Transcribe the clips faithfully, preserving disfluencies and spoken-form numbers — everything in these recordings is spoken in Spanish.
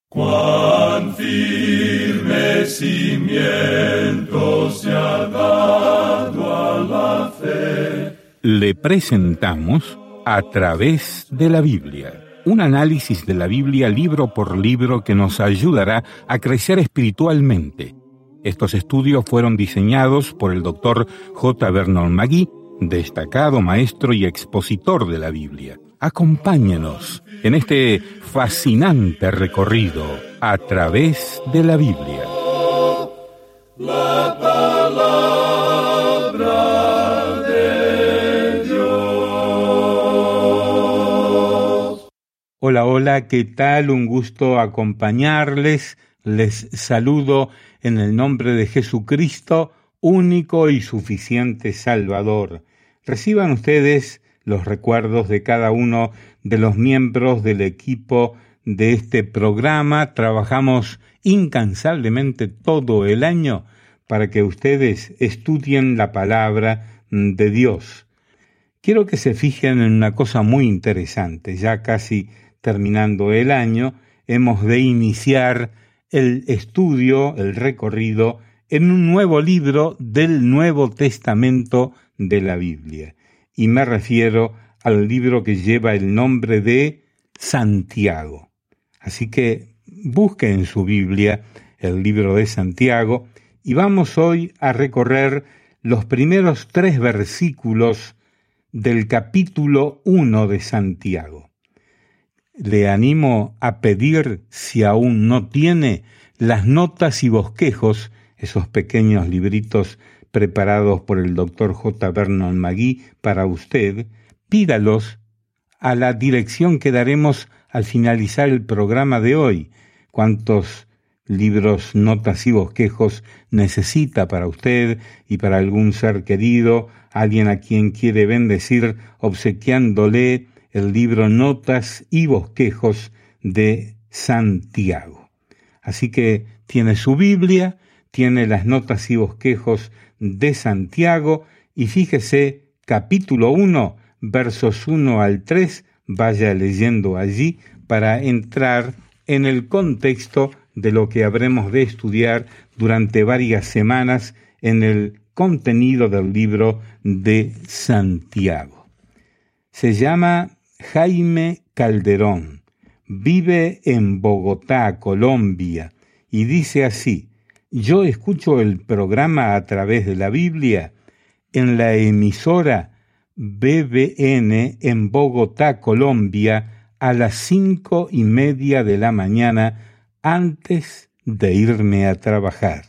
Cuán firme cimiento se ha dado a la fe. Le presentamos A través de la Biblia, un análisis de la Biblia libro por libro que nos ayudará a crecer espiritualmente. Estos estudios fueron diseñados por el doctor J. Vernon McGee, destacado maestro y expositor de la Biblia. Acompáñenos en este fascinante recorrido a través de la Biblia. La palabra de Dios. Hola, hola, ¿qué tal? Un gusto acompañarles. Les saludo en el nombre de Jesucristo, único y suficiente Salvador. Reciban ustedes los recuerdos de cada uno de los miembros del equipo de este programa. Trabajamos incansablemente todo el año para que ustedes estudien la palabra de Dios. Quiero que se fijen en una cosa muy interesante. Ya casi terminando el año, hemos de iniciar el estudio, el recorrido, en un nuevo libro del Nuevo Testamento de la Biblia. Y me refiero al libro que lleva el nombre de Santiago. Así que busque en su Biblia el libro de Santiago y vamos hoy a recorrer los primeros tres versículos del capítulo uno de Santiago. Le animo a pedir, si aún no tiene, las notas y bosquejos, esos pequeños libritos preparados por el doctor J. Vernon McGee para usted. Pídalos a la dirección que daremos al finalizar el programa de hoy. ¿Cuántos libros, notas y bosquejos necesita para usted y para algún ser querido, alguien a quien quiere bendecir, obsequiándole el libro Notas y Bosquejos de Santiago? Así que tiene su Biblia, tiene las notas y bosquejos de Santiago, y fíjese, capítulo uno, versos uno al tres, vaya leyendo allí para entrar en el contexto de lo que habremos de estudiar durante varias semanas en el contenido del libro de Santiago. Se llama Jaime Calderón, vive en Bogotá, Colombia, y dice así: yo escucho el programa A través de la Biblia en la emisora B B N en Bogotá, Colombia, a las cinco y media de la mañana antes de irme a trabajar,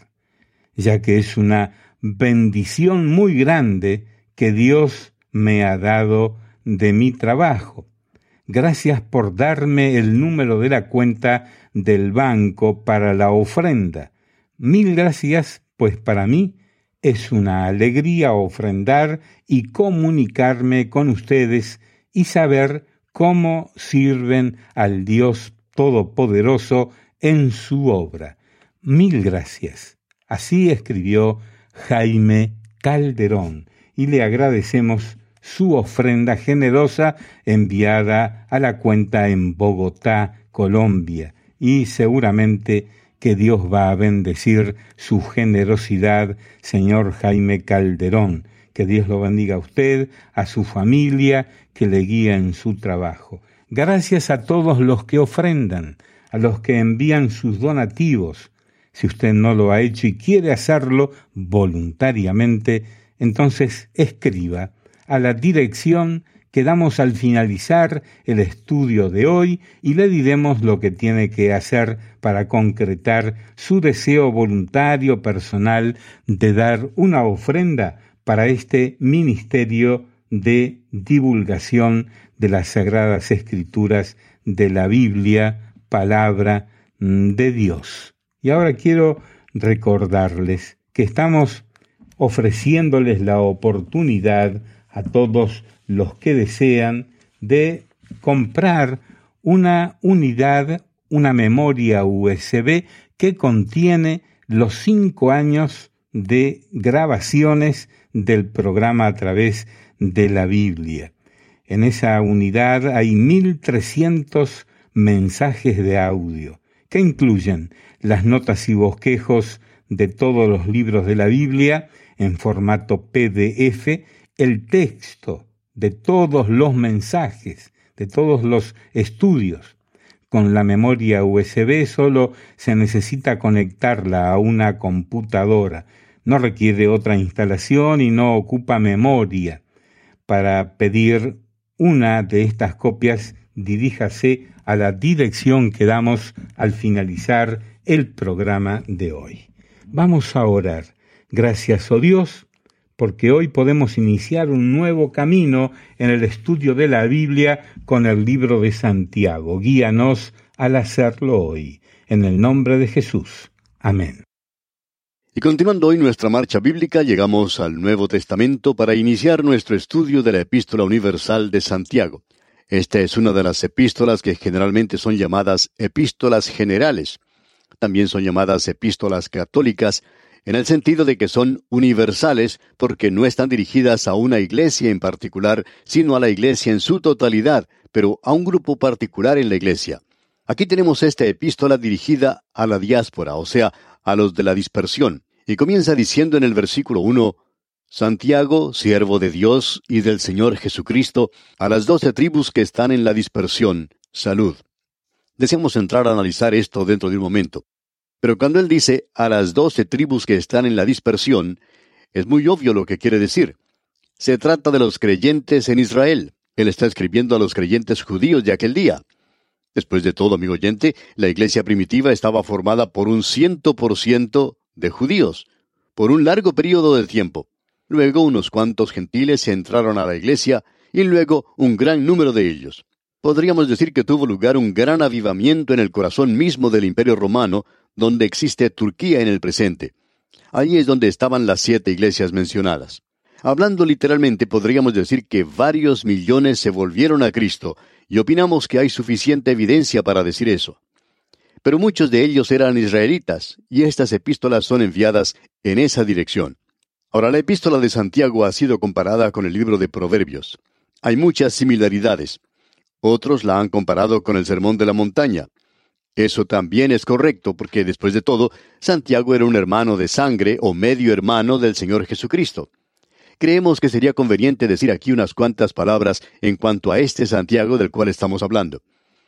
ya que es una bendición muy grande que Dios me ha dado de mi trabajo. Gracias por darme el número de la cuenta del banco para la ofrenda. Mil gracias, pues para mí es una alegría ofrendar y comunicarme con ustedes y saber cómo sirven al Dios Todopoderoso en su obra. Mil gracias. Así escribió Jaime Calderón y le agradecemos su ofrenda generosa enviada a la cuenta en Bogotá, Colombia, y seguramente que Dios va a bendecir su generosidad, señor Jaime Calderón. Que Dios lo bendiga a usted, a su familia, que le guía en su trabajo. Gracias a todos los que ofrendan, a los que envían sus donativos. Si usted no lo ha hecho y quiere hacerlo voluntariamente, entonces escriba a la dirección que damos al finalizar el estudio de hoy y le diremos lo que tiene que hacer para concretar su deseo voluntario personal de dar una ofrenda para este ministerio de divulgación de las Sagradas Escrituras de la Biblia, palabra de Dios. Y ahora quiero recordarles que estamos ofreciéndoles la oportunidad a todos los que desean de comprar una unidad, una memoria U S B que contiene los cinco años de grabaciones del programa A través de la Biblia. En esa unidad hay mil trescientos mensajes de audio que incluyen las notas y bosquejos de todos los libros de la Biblia en formato P D F, el texto de todos los mensajes, de todos los estudios. Con la memoria U S B solo se necesita conectarla a una computadora. No requiere otra instalación y no ocupa memoria. Para pedir una de estas copias, diríjase a la dirección que damos al finalizar el programa de hoy. Vamos a orar. Gracias, oh Dios, porque hoy podemos iniciar un nuevo camino en el estudio de la Biblia con el libro de Santiago. Guíanos al hacerlo hoy. En el nombre de Jesús. Amén. Y continuando hoy nuestra marcha bíblica, llegamos al Nuevo Testamento para iniciar nuestro estudio de la Epístola Universal de Santiago. Esta es una de las epístolas que generalmente son llamadas epístolas generales. También son llamadas epístolas católicas, en el sentido de que son universales porque no están dirigidas a una iglesia en particular, sino a la iglesia en su totalidad, pero a un grupo particular en la iglesia. Aquí tenemos esta epístola dirigida a la diáspora, o sea, a los de la dispersión, y comienza diciendo en el versículo uno, Santiago, siervo de Dios y del Señor Jesucristo, a las doce tribus que están en la dispersión, salud. Deseamos entrar a analizar esto dentro de un momento. Pero cuando él dice a las doce tribus que están en la dispersión, es muy obvio lo que quiere decir. Se trata de los creyentes en Israel. Él está escribiendo a los creyentes judíos de aquel día. Después de todo, amigo oyente, la iglesia primitiva estaba formada por un ciento por ciento de judíos, por un largo período de tiempo. Luego unos cuantos gentiles entraron a la iglesia, y luego un gran número de ellos. Podríamos decir que tuvo lugar un gran avivamiento en el corazón mismo del Imperio Romano, donde existe Turquía en el presente. Allí es donde estaban las siete iglesias mencionadas. Hablando literalmente, podríamos decir que varios millones se volvieron a Cristo, y opinamos que hay suficiente evidencia para decir eso. Pero muchos de ellos eran israelitas, y estas epístolas son enviadas en esa dirección. Ahora, la epístola de Santiago ha sido comparada con el libro de Proverbios. Hay muchas similaridades. Otros la han comparado con el Sermón de la Montaña. Eso también es correcto, porque después de todo, Santiago era un hermano de sangre o medio hermano del Señor Jesucristo. Creemos que sería conveniente decir aquí unas cuantas palabras en cuanto a este Santiago del cual estamos hablando.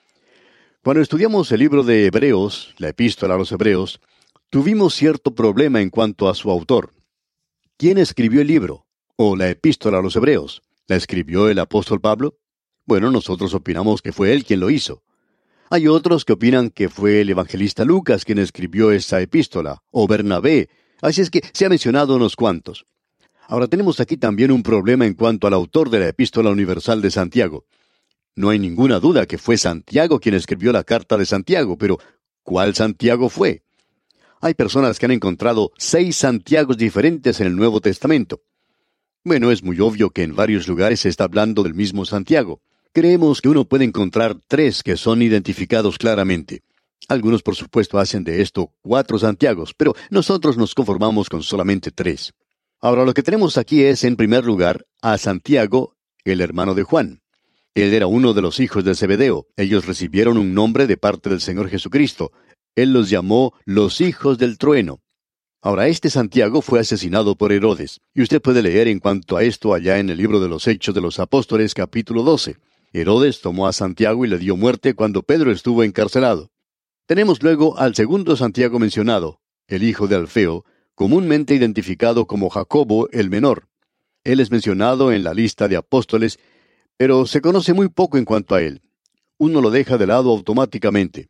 Cuando estudiamos el libro de Hebreos, la epístola a los Hebreos, tuvimos cierto problema en cuanto a su autor. ¿Quién escribió el libro? ¿O la epístola a los Hebreos? ¿La escribió el apóstol Pablo? Bueno, nosotros opinamos que fue él quien lo hizo. Hay otros que opinan que fue el evangelista Lucas quien escribió esta epístola, o Bernabé, así es que se ha mencionado unos cuantos. Ahora tenemos aquí también un problema en cuanto al autor de la epístola universal de Santiago. No hay ninguna duda que fue Santiago quien escribió la carta de Santiago, pero ¿cuál Santiago fue? Hay personas que han encontrado seis Santiagos diferentes en el Nuevo Testamento. Bueno, es muy obvio que en varios lugares se está hablando del mismo Santiago. Creemos que uno puede encontrar tres que son identificados claramente. Algunos, por supuesto, hacen de esto cuatro Santiagos, pero nosotros nos conformamos con solamente tres. Ahora, lo que tenemos aquí es, en primer lugar, a Santiago, el hermano de Juan. Él era uno de los hijos de Zebedeo. Ellos recibieron un nombre de parte del Señor Jesucristo. Él los llamó los hijos del trueno. Ahora, este Santiago fue asesinado por Herodes, y usted puede leer en cuanto a esto allá en el libro de los Hechos de los Apóstoles, capítulo doce. Herodes tomó a Santiago y le dio muerte cuando Pedro estuvo encarcelado. Tenemos luego al segundo Santiago mencionado, el hijo de Alfeo, comúnmente identificado como Jacobo el menor. Él es mencionado en la lista de apóstoles, pero se conoce muy poco en cuanto a él. Uno lo deja de lado automáticamente.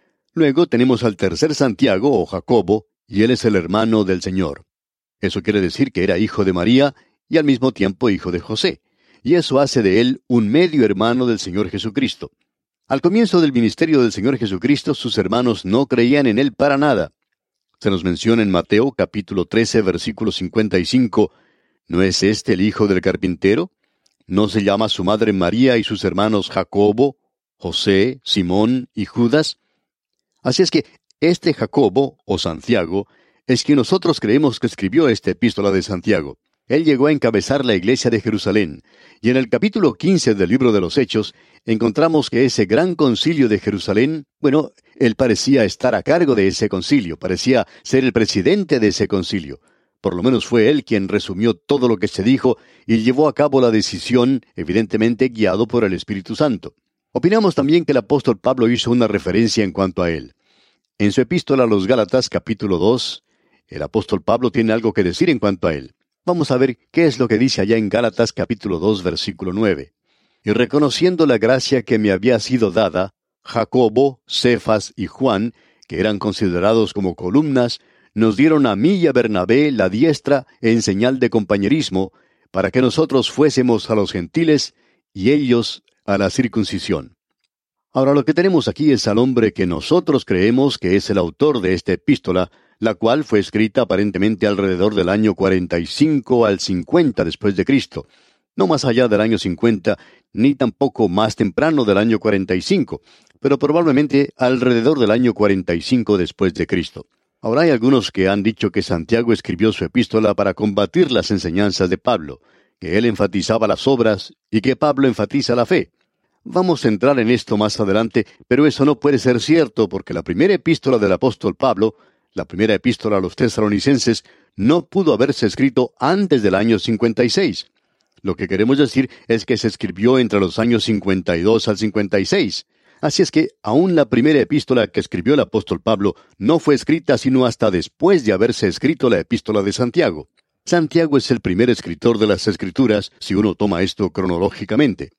Luego tenemos al tercer Santiago o Jacobo, y él es el hermano del Señor. Eso quiere decir que era hijo de María y al mismo tiempo hijo de José. Y eso hace de él un medio hermano del Señor Jesucristo. Al comienzo del ministerio del Señor Jesucristo, sus hermanos no creían en él para nada. Se nos menciona en Mateo capítulo trece, versículo cincuenta y cinco, ¿no es este el hijo del carpintero? ¿No se llama su madre María y sus hermanos Jacobo, José, Simón y Judas? Así es que este Jacobo, o Santiago, es quien nosotros creemos que escribió esta epístola de Santiago. Él llegó a encabezar la iglesia de Jerusalén, y en el capítulo quince del libro de los Hechos, encontramos que ese gran concilio de Jerusalén, bueno, Él parecía estar a cargo de ese concilio, parecía ser el presidente de ese concilio. Por lo menos fue él quien resumió todo lo que se dijo y llevó a cabo la decisión, evidentemente guiado por el Espíritu Santo. Opinamos también que el apóstol Pablo hizo una referencia en cuanto a él. En su epístola a los Gálatas, capítulo dos, el apóstol Pablo tiene algo que decir en cuanto a él. Vamos a ver qué es lo que dice allá en Gálatas, capítulo dos, versículo nueve. Y reconociendo la gracia que me había sido dada, Jacobo, Cefas y Juan, que eran considerados como columnas, nos dieron a mí y a Bernabé la diestra en señal de compañerismo, para que nosotros fuésemos a los gentiles y ellos a la circuncisión. Ahora lo que tenemos aquí es al hombre que nosotros creemos que es el autor de esta epístola, la cual fue escrita aparentemente alrededor del año cuarenta y cinco al cincuenta después de Cristo. No más allá del año cincuenta, ni tampoco más temprano del año cuarenta y cinco, pero probablemente alrededor del año cuarenta y cinco después de Cristo. Ahora hay algunos que han dicho que Santiago escribió su epístola para combatir las enseñanzas de Pablo, que él enfatizaba las obras y que Pablo enfatiza la fe. Vamos a entrar en esto más adelante, pero eso no puede ser cierto porque la primera epístola del apóstol Pablo, la primera epístola a los tesalonicenses, no pudo haberse escrito antes del año cincuenta y seis. Lo que queremos decir es que se escribió entre los años cincuenta y dos al cincuenta y seis. Así es que aún la primera epístola que escribió el apóstol Pablo no fue escrita sino hasta después de haberse escrito la epístola de Santiago. Santiago es el primer escritor de las Escrituras, si uno toma esto cronológicamente.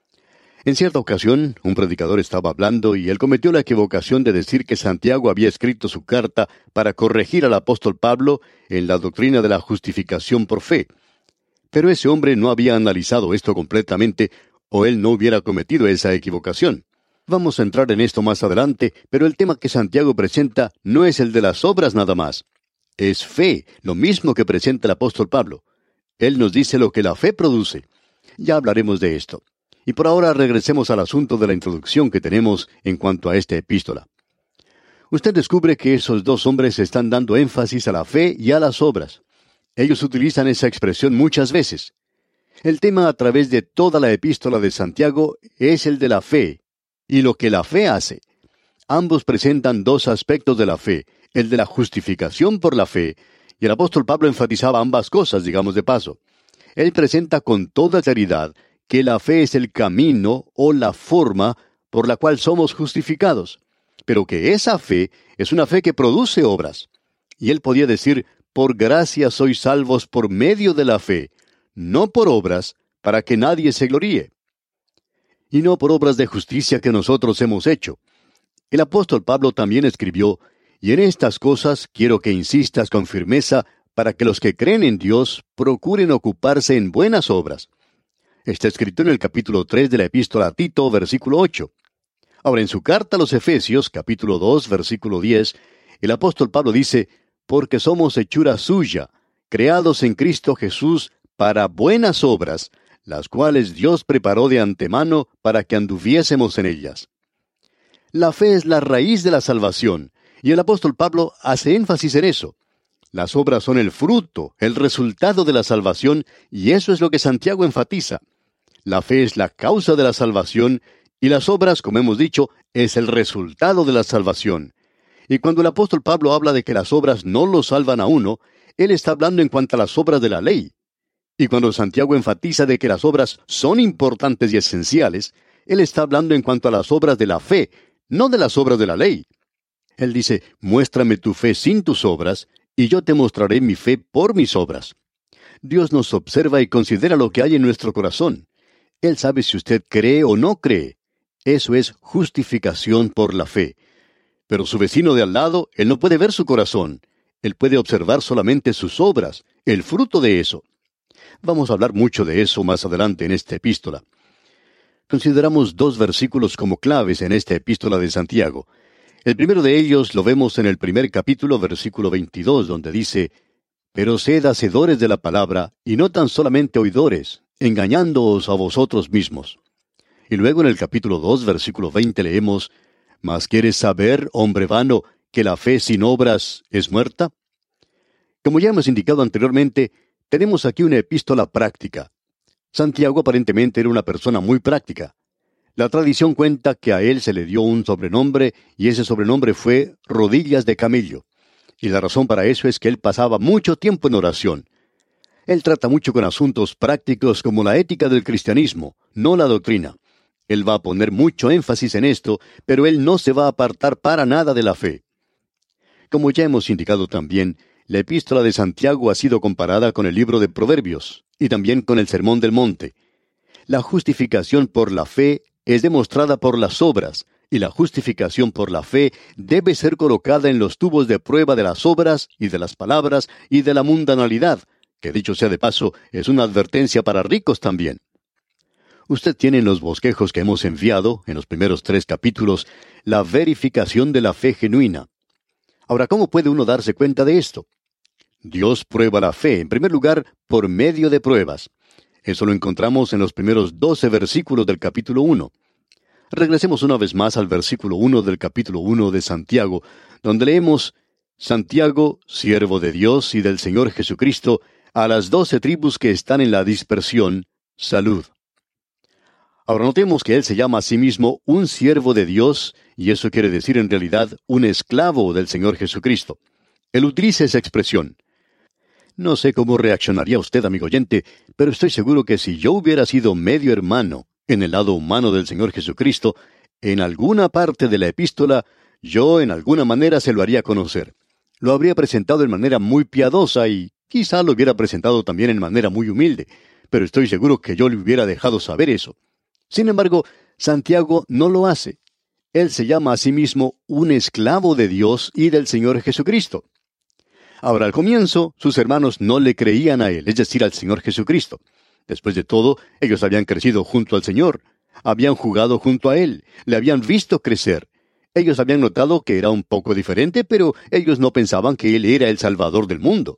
En cierta ocasión, un predicador estaba hablando y él cometió la equivocación de decir que Santiago había escrito su carta para corregir al apóstol Pablo en la doctrina de la justificación por fe. Pero ese hombre no había analizado esto completamente, o él no hubiera cometido esa equivocación. Vamos a entrar en esto más adelante, pero el tema que Santiago presenta no es el de las obras nada más. Es fe, lo mismo que presenta el apóstol Pablo. Él nos dice lo que la fe produce. Ya hablaremos de esto. Y por ahora regresemos al asunto de la introducción que tenemos en cuanto a esta epístola. Usted descubre que esos dos hombres están dando énfasis a la fe y a las obras. Ellos utilizan esa expresión muchas veces. El tema a través de toda la epístola de Santiago es el de la fe y lo que la fe hace. Ambos presentan dos aspectos de la fe, el de la justificación por la fe, y el apóstol Pablo enfatizaba ambas cosas, digamos de paso. Él presenta con toda claridad que la fe es el camino o la forma por la cual somos justificados, pero que esa fe es una fe que produce obras. Y él podía decir, por gracia sois salvos por medio de la fe, no por obras, para que nadie se gloríe. Y no por obras de justicia que nosotros hemos hecho. El apóstol Pablo también escribió, y en estas cosas quiero que insistas con firmeza para que los que creen en Dios procuren ocuparse en buenas obras. Está escrito en el capítulo tres de la epístola a Tito, versículo ocho. Ahora, en su carta a los Efesios, capítulo dos, versículo diez, el apóstol Pablo dice, porque somos hechura suya, creados en Cristo Jesús para buenas obras, las cuales Dios preparó de antemano para que anduviésemos en ellas. La fe es la raíz de la salvación, y el apóstol Pablo hace énfasis en eso. Las obras son el fruto, el resultado de la salvación, y eso es lo que Santiago enfatiza. La fe es la causa de la salvación, y las obras, como hemos dicho, es el resultado de la salvación. Y cuando el apóstol Pablo habla de que las obras no lo salvan a uno, él está hablando en cuanto a las obras de la ley. Y cuando Santiago enfatiza de que las obras son importantes y esenciales, él está hablando en cuanto a las obras de la fe, no de las obras de la ley. Él dice, muéstrame tu fe sin tus obras, y yo te mostraré mi fe por mis obras. Dios nos observa y considera lo que hay en nuestro corazón. Él sabe si usted cree o no cree. Eso es justificación por la fe. Pero su vecino de al lado, él no puede ver su corazón. Él puede observar solamente sus obras, el fruto de eso. Vamos a hablar mucho de eso más adelante en esta epístola. Consideramos dos versículos como claves en esta epístola de Santiago. El primero de ellos lo vemos en el primer capítulo, versículo veintidós, donde dice, pero sed hacedores de la palabra, y no tan solamente oidores, engañándoos a vosotros mismos. Y luego en el capítulo dos, versículo veinte leemos, ¿mas quieres saber, hombre vano, que la fe sin obras es muerta? Como ya hemos indicado anteriormente, tenemos aquí una epístola práctica. Santiago aparentemente era una persona muy práctica. La tradición cuenta que a él se le dio un sobrenombre, y ese sobrenombre fue Rodillas de Camello. Y la razón para eso es que él pasaba mucho tiempo en oración. Él trata mucho con asuntos prácticos como la ética del cristianismo, no la doctrina. Él va a poner mucho énfasis en esto, pero él no se va a apartar para nada de la fe. Como ya hemos indicado también, la epístola de Santiago ha sido comparada con el libro de Proverbios y también con el Sermón del Monte. La justificación por la fe es demostrada por las obras, y la justificación por la fe debe ser colocada en los tubos de prueba de las obras y de las palabras y de la mundanalidad, que dicho sea de paso, es una advertencia para ricos también. Usted tiene en los bosquejos que hemos enviado, en los primeros tres capítulos, la verificación de la fe genuina. Ahora, ¿cómo puede uno darse cuenta de esto? Dios prueba la fe, en primer lugar, por medio de pruebas. Eso lo encontramos en los primeros doce versículos del capítulo uno. Regresemos una vez más al versículo uno del capítulo uno de Santiago, donde leemos: Santiago, siervo de Dios y del Señor Jesucristo, a las doce tribus que están en la dispersión, salud. Ahora notemos que él se llama a sí mismo un siervo de Dios, y eso quiere decir en realidad un esclavo del Señor Jesucristo. Él utiliza esa expresión. No sé cómo reaccionaría usted, amigo oyente, pero estoy seguro que si yo hubiera sido medio hermano en el lado humano del Señor Jesucristo, en alguna parte de la epístola, yo en alguna manera se lo haría conocer. Lo habría presentado en manera muy piadosa y quizá lo hubiera presentado también en manera muy humilde, pero estoy seguro que yo le hubiera dejado saber eso. Sin embargo, Santiago no lo hace. Él se llama a sí mismo un esclavo de Dios y del Señor Jesucristo. Ahora, al comienzo, sus hermanos no le creían a él, es decir, al Señor Jesucristo. Después de todo, ellos habían crecido junto al Señor, habían jugado junto a él, le habían visto crecer. Ellos habían notado que era un poco diferente, pero ellos no pensaban que él era el Salvador del mundo.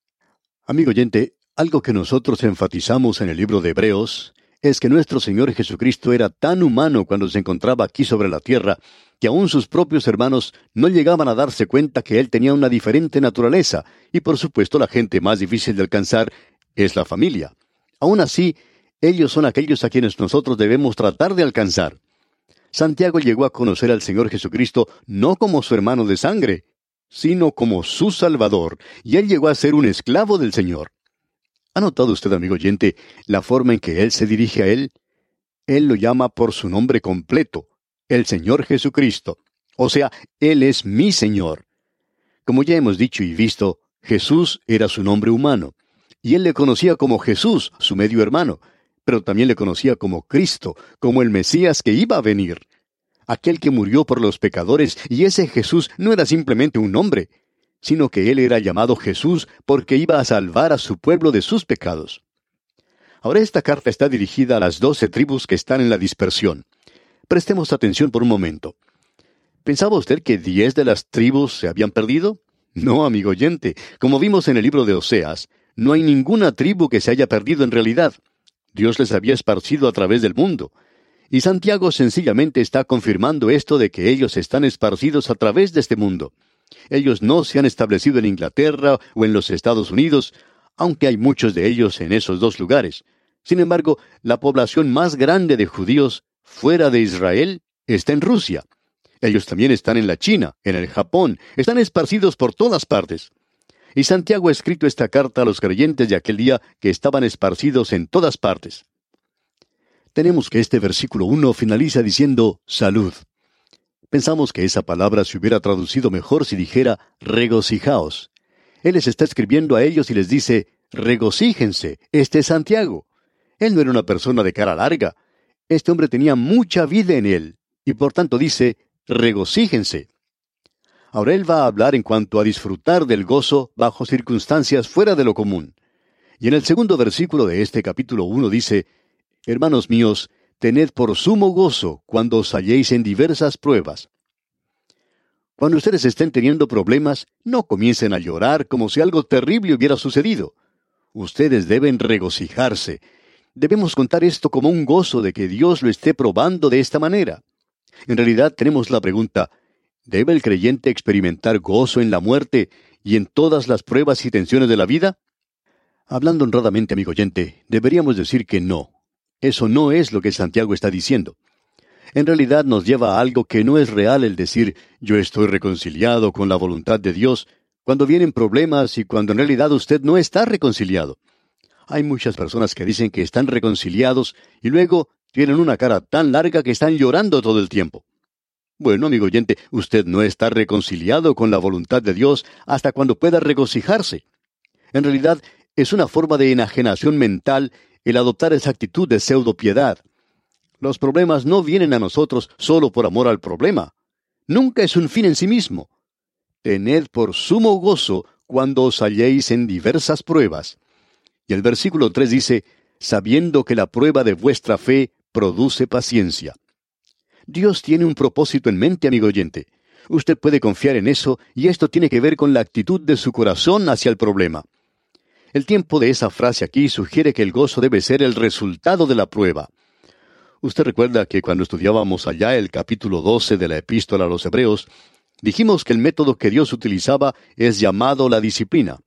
Amigo oyente, algo que nosotros enfatizamos en el libro de Hebreos es que nuestro Señor Jesucristo era tan humano cuando se encontraba aquí sobre la tierra, que aún sus propios hermanos no llegaban a darse cuenta que Él tenía una diferente naturaleza, y por supuesto la gente más difícil de alcanzar es la familia. Aún así, ellos son aquellos a quienes nosotros debemos tratar de alcanzar. Santiago llegó a conocer al Señor Jesucristo no como su hermano de sangre, sino como su Salvador, y él llegó a ser un esclavo del Señor. ¿Ha notado usted, amigo oyente, la forma en que Él se dirige a Él? Él lo llama por su nombre completo, el Señor Jesucristo. O sea, Él es mi Señor. Como ya hemos dicho y visto, Jesús era su nombre humano, y Él le conocía como Jesús, su medio hermano, pero también le conocía como Cristo, como el Mesías que iba a venir. Aquel que murió por los pecadores, y ese Jesús no era simplemente un nombre, sino que Él era llamado Jesús porque iba a salvar a su pueblo de sus pecados. Ahora esta carta está dirigida a las doce tribus que están en la dispersión. Prestemos atención por un momento. ¿Pensaba usted que diez de las tribus se habían perdido? No, amigo oyente. Como vimos en el libro de Oseas, no hay ninguna tribu que se haya perdido en realidad. Dios les había esparcido a través del mundo. Y Santiago sencillamente está confirmando esto de que ellos están esparcidos a través de este mundo. Ellos no se han establecido en Inglaterra o en los Estados Unidos, aunque hay muchos de ellos en esos dos lugares. Sin embargo, la población más grande de judíos fuera de Israel está en Rusia. Ellos también están en la China, en el Japón, están esparcidos por todas partes. Y Santiago ha escrito esta carta a los creyentes de aquel día que estaban esparcidos en todas partes. Tenemos que este versículo uno finaliza diciendo salud. Pensamos que esa palabra se hubiera traducido mejor si dijera regocijaos. Él les está escribiendo a ellos y les dice, regocíjense, este es Santiago. Él no era una persona de cara larga. Este hombre tenía mucha vida en él, y por tanto dice, regocíjense. Ahora él va a hablar en cuanto a disfrutar del gozo bajo circunstancias fuera de lo común. Y en el segundo versículo de este capítulo uno dice, hermanos míos, tened por sumo gozo cuando os halléis en diversas pruebas. Cuando ustedes estén teniendo problemas, no comiencen a llorar como si algo terrible hubiera sucedido. Ustedes deben regocijarse. Debemos contar esto como un gozo de que Dios lo esté probando de esta manera. En realidad tenemos la pregunta, ¿debe el creyente experimentar gozo en la muerte y en todas las pruebas y tensiones de la vida? Hablando honradamente, amigo oyente, deberíamos decir que no. Eso no es lo que Santiago está diciendo. en realidad nos lleva a algo que no es real el decir yo estoy reconciliado con la voluntad de Dios, cuando vienen problemas y cuando en realidad usted no está reconciliado. Hay muchas personas que dicen que están reconciliados y luego tienen una cara tan larga que están llorando todo el tiempo. Bueno, amigo oyente, usted no está reconciliado con la voluntad de Dios hasta cuando pueda regocijarse. En realidad, es una forma de enajenación mental el adoptar esa actitud de pseudopiedad. Los problemas no vienen a nosotros solo por amor al problema. Nunca es un fin en sí mismo. Tened por sumo gozo cuando os halléis en diversas pruebas. Y el versículo tres dice, sabiendo que la prueba de vuestra fe produce paciencia. Dios tiene un propósito en mente, amigo oyente. Usted puede confiar en eso, y esto tiene que ver con la actitud de su corazón hacia el problema. El tiempo de esa frase aquí sugiere que el gozo debe ser el resultado de la prueba. Usted recuerda que cuando estudiábamos allá el capítulo doce de la Epístola a los Hebreos, dijimos que el método que Dios utilizaba es llamado la disciplina.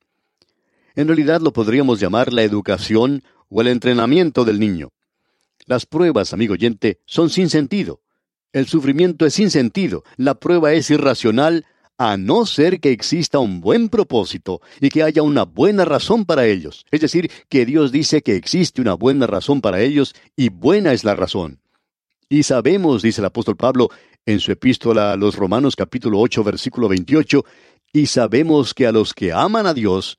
En realidad lo podríamos llamar la educación o el entrenamiento del niño. Las pruebas, amigo oyente, son sin sentido. El sufrimiento es sin sentido, la prueba es irracional, a no ser que exista un buen propósito y que haya una buena razón para ellos. Es decir, que Dios dice que existe una buena razón para ellos y buena es la razón. Y sabemos, dice el apóstol Pablo en su epístola a los Romanos capítulo ocho, versículo veintiocho, y sabemos que a los que aman a Dios,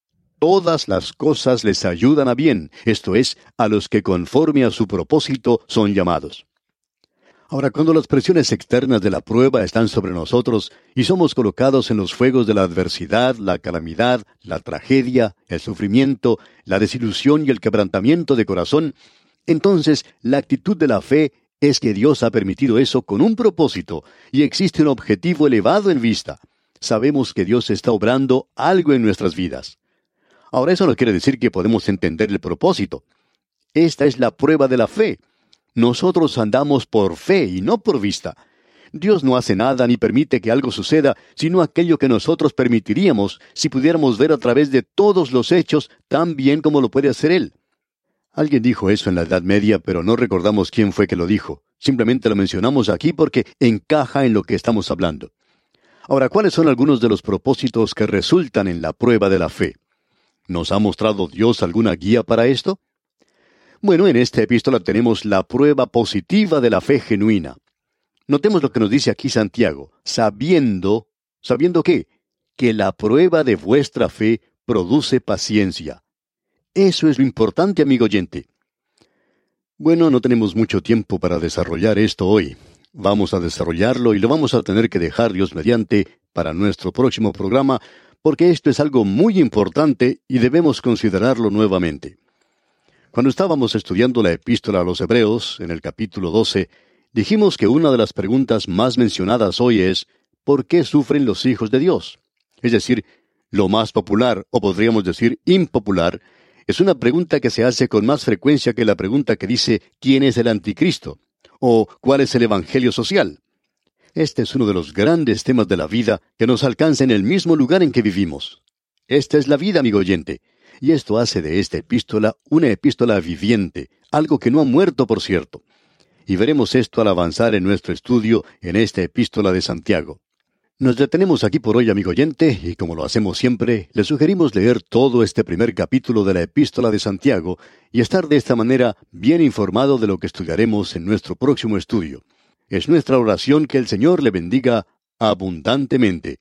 todas las cosas les ayudan a bien, esto es, a los que conforme a su propósito son llamados. Ahora, cuando las presiones externas de la prueba están sobre nosotros y somos colocados en los fuegos de la adversidad, la calamidad, la tragedia, el sufrimiento, la desilusión y el quebrantamiento de corazón, entonces la actitud de la fe es que Dios ha permitido eso con un propósito y existe un objetivo elevado en vista. Sabemos que Dios está obrando algo en nuestras vidas. Ahora, eso no quiere decir que podemos entender el propósito. Esta es la prueba de la fe. Nosotros andamos por fe y no por vista. Dios no hace nada ni permite que algo suceda, sino aquello que nosotros permitiríamos si pudiéramos ver a través de todos los hechos tan bien como lo puede hacer Él. Alguien dijo eso en la Edad Media, pero no recordamos quién fue que lo dijo. Simplemente lo mencionamos aquí porque encaja en lo que estamos hablando. Ahora, ¿cuáles son algunos de los propósitos que resultan en la prueba de la fe? ¿Nos ha mostrado Dios alguna guía para esto? Bueno, en esta epístola tenemos la prueba positiva de la fe genuina. Notemos lo que nos dice aquí Santiago, sabiendo, ¿sabiendo qué? Que la prueba de vuestra fe produce paciencia. Eso es lo importante, amigo oyente. Bueno, no tenemos mucho tiempo para desarrollar esto hoy. Vamos a desarrollarlo y lo vamos a tener que dejar, Dios mediante, para nuestro próximo programa, porque esto es algo muy importante y debemos considerarlo nuevamente. Cuando estábamos estudiando la Epístola a los Hebreos, en el capítulo doce, dijimos que una de las preguntas más mencionadas hoy es, ¿por qué sufren los hijos de Dios? Es decir, lo más popular, o podríamos decir impopular, es una pregunta que se hace con más frecuencia que la pregunta que dice, ¿quién es el anticristo? O, ¿cuál es el evangelio social? Este es uno de los grandes temas de la vida que nos alcanza en el mismo lugar en que vivimos. Esta es la vida, amigo oyente. Y esto hace de esta epístola una epístola viviente, algo que no ha muerto, por cierto. Y veremos esto al avanzar en nuestro estudio en esta epístola de Santiago. Nos detenemos aquí por hoy, amigo oyente, y como lo hacemos siempre, le sugerimos leer todo este primer capítulo de la epístola de Santiago y estar de esta manera bien informado de lo que estudiaremos en nuestro próximo estudio. Es nuestra oración que el Señor le bendiga abundantemente.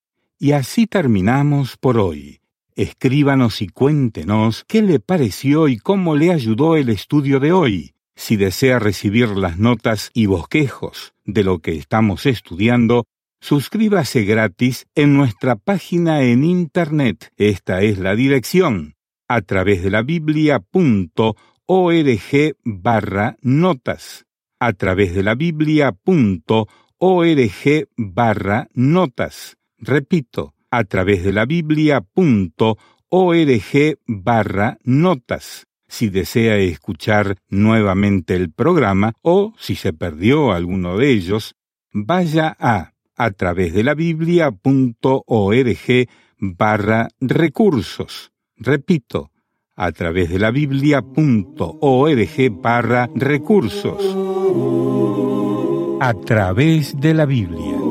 Y así terminamos por hoy. Escríbanos y cuéntenos qué le pareció y cómo le ayudó el estudio de hoy. Si desea recibir las notas y bosquejos de lo que estamos estudiando, suscríbase gratis en nuestra página en Internet. Esta es la dirección, a través de la biblia punto org barra notas. A través de la biblia punto org barra notas. Repito, a través de la biblia punto org barra notas. Si desea escuchar nuevamente el programa o si se perdió alguno de ellos, vaya a a través de la biblia punto org barra recursos. Repito, a través de la biblia punto org barra recursos. a través de la Biblia.